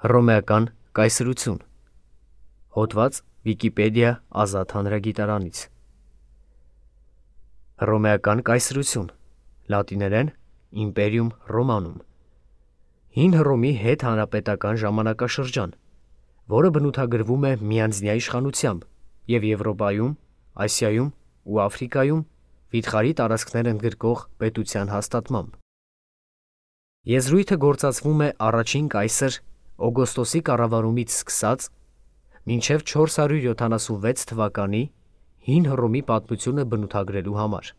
Հռոմեական կայսրություն։ Հոդված Վիկիպեդիա ազատ հանրագիտարանից։ Հռոմեական կայսրություն, լատիներեն Imperium Romanum, հին Հռոմի հետհանրապետական ժամանակաշրջան, որը բնութագրվում է միանձնյա իշխանությամբ և Եվրոպայում, Ասիայում ու Աֆրիկայում վիթխարի տարածքներ ընդգրկող պետության հաստատմամբ։ Եզրույթը գործածվում է առաջին կայսր Օգոստոսի կառավարումից սկսած մինչև 476 թվականի հին Հռոմի պատմությունը բնութագրելու համար։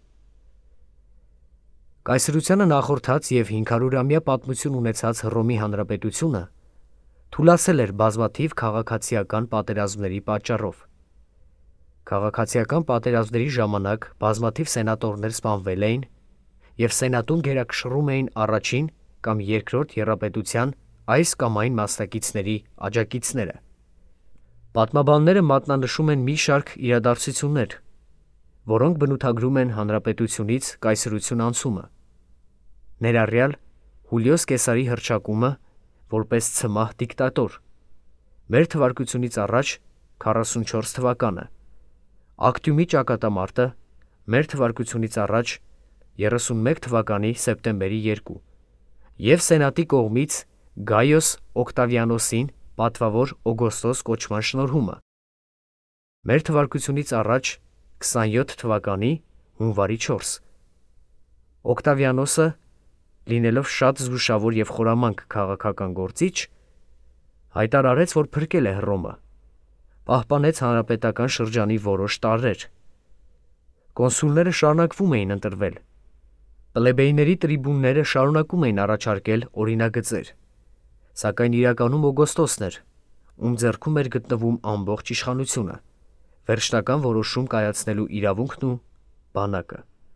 Կայսրությանը նախորդած և 500-ամյա պատմություն ունեցած Հռոմի հանրապետությունը թուլացել էր բազմաթիվ քաղաքացիական պատերազմների պատճառով։ Քաղաքացիական պատերազմների ժամանակ բազմաթիվ սենատորներ սպանվել էին և սենատում գերակշռում էին առաջին կամ երկրորդ եռապետության այս կամ այն մասնակիցների աջակիցները։ Պատմաբանները մատնանշում են մի շարք իրադարձություններ, որոնք բնութագրում են հանրապետությունից կայսրություն անցումը, ներառյալ Հուլիոս Կեսարի հռչակումը որպես ցմահ դիկտատոր, մեր թվարկությունից առաջ 44 թվականը, Ակտիումի ճակատամարտը, մեր թվարկությունից առաջ 31 թվականի սեպտեմբերի 2 և սենատի կողմից Գայոս Օկտավիանոսին պատվավոր Օգոստոս կոչման շնորհումը, մեր թվարկությունից առաջ 27 թվականի հունվարի 4։ Օկտավիանոսը, լինելով շատ զգուշավոր և խորամանկ քաղաքական գործիչ, հայտարարեց, որ փրկել է Հռոմը, պահպանեց հանրապետական շրջանի որոշ տարրեր։ Կոնսուլները շարունակվում էին ընտրվել, պլեբեյների տրիբունները շարունակում էին առաջարկել օրինագծեր, սակայն իրականում Օգոստոսն էր, ում ձեռքում էր գտնվում ամբողջ իշխանությունը, վերջնական որոշում կայացնելու իրավունքն ու բանակը։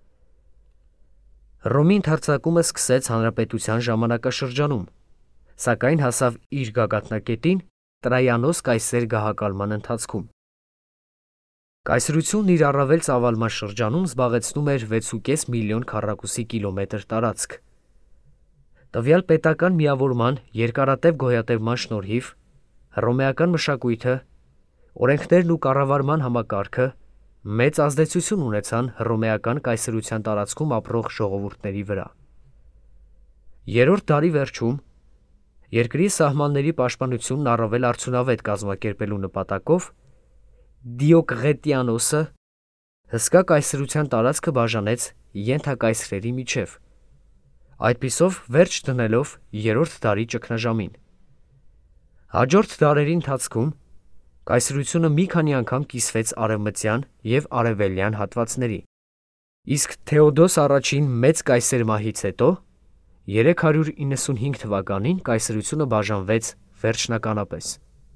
Հռոմի ընդարձակումը սկսեց հանրապետության ժամանակաշրջանում, սակայն հասավ իր գագաթնակետին Տրայանոս կայսեր գահակալման ընթացքում։ Կայսրությունն իր առավել ծավալման շրջանում զբաղեցնում էր 6,5 միլիոն քառակուսի կիլոմետր տարածք։ Տվյալ պետական միավորման երկարատև գոյատևման շնորհիվ հռոմեական մշակույթը, օրենքներն ու կառավարման համակարգը մեծ ազդեցություն ունեցան հռոմեական կայսրության տարածքում ապրող ժողովուրդների վրա։ Երրորդ դարի վերջում երկրի սահմանների պաշտպանությունն առավել արդյունավետ կազմակերպելու նպատակով Դիոկղետիանոսը հսկա կայսրության տարածքը բաժանեց ենթակայսրերի միջև, այդպիսով վերջ դնելով երրորդ դարի ճգնաժամին։ Հաջորդ դարերի ընթացքում կայսրությունը մի քանի անգամ կիսվեց արևմտյան և արևելյան հատվածների, իսկ Թեոդոս առաջին մեծ կայսեր մահից հետո 395 թվականին կայսրությունը բաժանվեց վերջնականապես։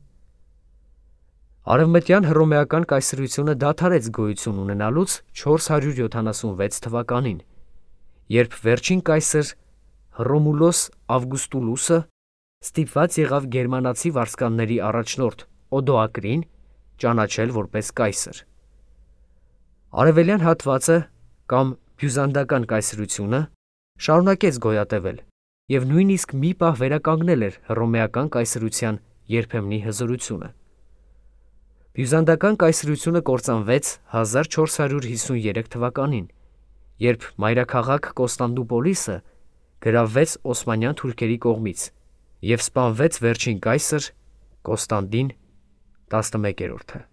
Արևմտյան հռոմեական կայսրությունը դադարեց գոյություն ունենալուց 476 թվականին, երբ վերջին կայսր Հռոմուլոս Ավգուստուլուսը ստիպված եղավ գերմանացի վարձկանների առաջնորդ Օդոակրին ճանաչել որպես կայսր։ Արևելյան հատվածը կամ բյուզանդական կայսրությունը շարունակեց գոյատևել և նույնիսկ մի պահ վերականգնել էր հռոմեական կայսրության երբեմնի հզորությունը։ Բյուզանդական կայսրությունը կործանվեց 1453 թվականին, երբ մայրաքաղաք Կոնստանդնուպոլիսը գրավվեց օսմանյան թուրքերի կողմից և սպանվեց վերջին կայսր Կոնստանտին 11-րդը։